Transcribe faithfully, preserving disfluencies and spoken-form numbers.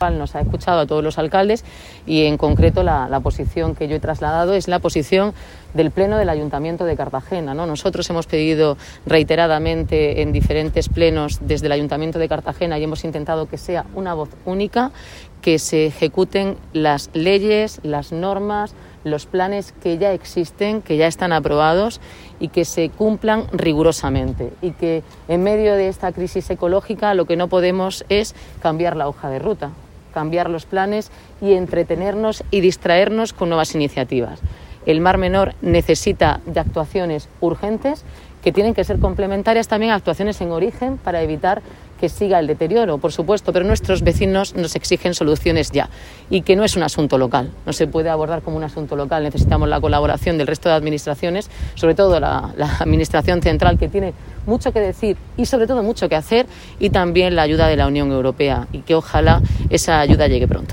Nos ha escuchado a todos los alcaldes y en concreto la, la posición que yo he trasladado es la posición del Pleno del Ayuntamiento de Cartagena, ¿no? Nosotros hemos pedido reiteradamente en diferentes plenos desde el Ayuntamiento de Cartagena y hemos intentado que sea una voz única, que se ejecuten las leyes, las normas, los planes que ya existen, que ya están aprobados y que se cumplan rigurosamente. Y que en medio de esta crisis ecológica lo que no podemos es cambiar la hoja de ruta, cambiar los planes y entretenernos y distraernos con nuevas iniciativas. El Mar Menor necesita de actuaciones urgentes que tienen que ser complementarias también a actuaciones en origen para evitar que siga el deterioro, por supuesto, pero nuestros vecinos nos exigen soluciones ya y que no es un asunto local, no se puede abordar como un asunto local, necesitamos la colaboración del resto de administraciones, sobre todo la, la Administración Central, que tiene mucho que decir y sobre todo mucho que hacer, y también la ayuda de la Unión Europea y que ojalá esa ayuda llegue pronto.